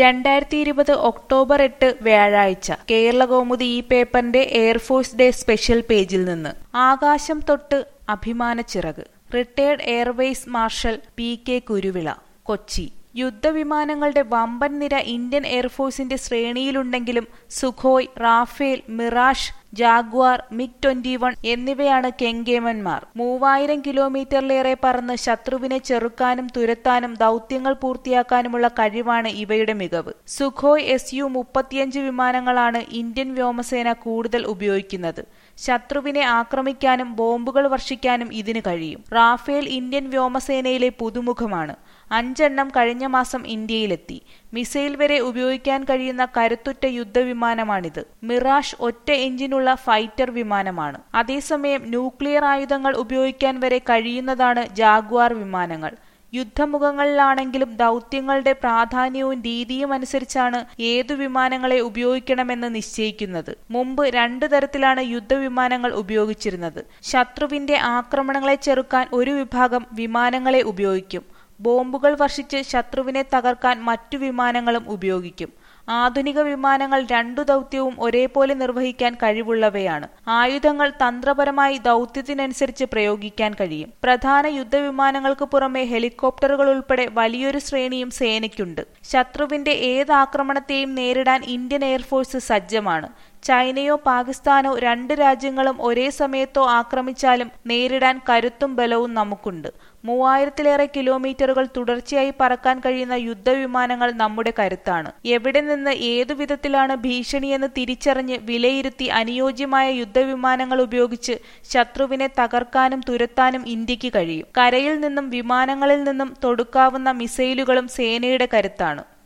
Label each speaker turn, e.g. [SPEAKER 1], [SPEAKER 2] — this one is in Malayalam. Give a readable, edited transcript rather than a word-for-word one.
[SPEAKER 1] 2020 ഒക്ടോബർ 8 വ്യാഴാഴ്ച കേരളകൗമുദി ഈ പേപ്പറിന്റെ എയർഫോഴ്സ് ഡേ സ്പെഷ്യൽ പേജിൽ നിന്ന് ആകാശം തൊട്ട് അഭിമാനച്ചിറക്. Retired airways marshal P K. Kuruvilla, Kochi. യുദ്ധവിമാനങ്ങളുടെ വമ്പൻ നിര ഇന്ത്യൻ എയർഫോഴ്സിന്റെ ശ്രേണിയിലുണ്ടെങ്കിലും സുഖോയ്, റാഫേൽ, മിറാഷ്, ജാഗ്വാർ, മിഗ്-21 എന്നിവയാണ് കെങ്കേമന്മാർ. 3000 കിലോമീറ്ററിലേറെ പറന്ന് ശത്രുവിനെ ചെറുക്കാനും തുരത്താനും ദൗത്യങ്ങൾ പൂർത്തിയാക്കാനുമുള്ള കഴിവാണ് ഇവയുടെ മികവ്. സുഖോയ് Su-35 വിമാനങ്ങളാണ് ഇന്ത്യൻ വ്യോമസേന കൂടുതൽ ഉപയോഗിക്കുന്നത്. ശത്രുവിനെ ആക്രമിക്കാനും ബോംബുകൾ വർഷിക്കാനും ഇതിന് കഴിയും. Rafale Indian വ്യോമസേനയിലെ പുതുമുഖമാണ്. 5 എണ്ണം കഴിഞ്ഞ മാസം ഇന്ത്യയിലെത്തി. മിസൈൽ വരെ ഉപയോഗിക്കാൻ കഴിയുന്ന കരുത്തുറ്റ യുദ്ധവിമാനമാണിത്. മിറാഷ് ഒറ്റ എഞ്ചിനുള്ള ഫൈറ്റർ വിമാനമാണ്. അതേസമയം ന്യൂക്ലിയർ ആയുധങ്ങൾ ഉപയോഗിക്കാൻ വരെ കഴിയുന്നതാണ് ജാഗ്വാർ വിമാനങ്ങൾ. യുദ്ധമുഖങ്ങളിലാണെങ്കിലും ദൗത്യങ്ങളുടെ പ്രാധാന്യവും രീതിയും അനുസരിച്ചാണ് ഏതു വിമാനങ്ങളെ ഉപയോഗിക്കണമെന്ന് നിശ്ചയിക്കുന്നത്. മുമ്പ് 2 തരത്തിലാണ് യുദ്ധവിമാനങ്ങൾ ഉപയോഗിച്ചിരുന്നത്. ശത്രുവിന്റെ ആക്രമണങ്ങളെ ചെറുക്കാൻ ഒരു വിഭാഗം വിമാനങ്ങളെ ഉപയോഗിക്കും. ബോംബുകൾ വർഷിച്ച് ശത്രുവിനെ തകർക്കാൻ മറ്റു വിമാനങ്ങളും ഉപയോഗിക്കും. ആധുനിക വിമാനങ്ങൾ 2 ദൗത്യവും ഒരേപോലെ നിർവഹിക്കാൻ കഴിവുള്ളവയാണ്. ആയുധങ്ങൾ തന്ത്രപരമായി ദൗത്യത്തിനനുസരിച്ച് പ്രയോഗിക്കാൻ കഴിയും. പ്രധാന യുദ്ധവിമാനങ്ങൾക്ക് പുറമെ ഹെലികോപ്റ്ററുകൾ ഉൾപ്പെടെ വലിയൊരു ശ്രേണിയും സേനയ്ക്കുണ്ട്. ശത്രുവിന്റെ ഏത് ആക്രമണത്തെയും നേരിടാൻ ഇന്ത്യൻ എയർഫോഴ്സ് സജ്ജമാണ്. ചൈനയോ പാകിസ്ഥാനോ 2 രാജ്യങ്ങളും ഒരേ സമയത്തോ ആക്രമിച്ചാലും നേരിടാൻ കരുത്തും ബലവും നമുക്കുണ്ട്. 3000-ലേറെ കിലോമീറ്ററുകൾ തുടർച്ചയായി പറക്കാൻ കഴിയുന്ന യുദ്ധവിമാനങ്ങൾ നമ്മുടെ കരുത്താണ്. എവിടെ നിന്ന് ഏതു വിധത്തിലാണ് ഭീഷണിയെന്ന് തിരിച്ചറിഞ്ഞ് വിലയിരുത്തി അനുയോജ്യമായ യുദ്ധവിമാനങ്ങൾ ഉപയോഗിച്ച് ശത്രുവിനെ തകർക്കാനും തുരത്താനും ഇന്ത്യക്ക് കഴിയും. കരയിൽ നിന്നും വിമാനങ്ങളിൽ നിന്നും തൊടുക്കാവുന്ന മിസൈലുകളും സേനയുടെ കരുത്താണ്.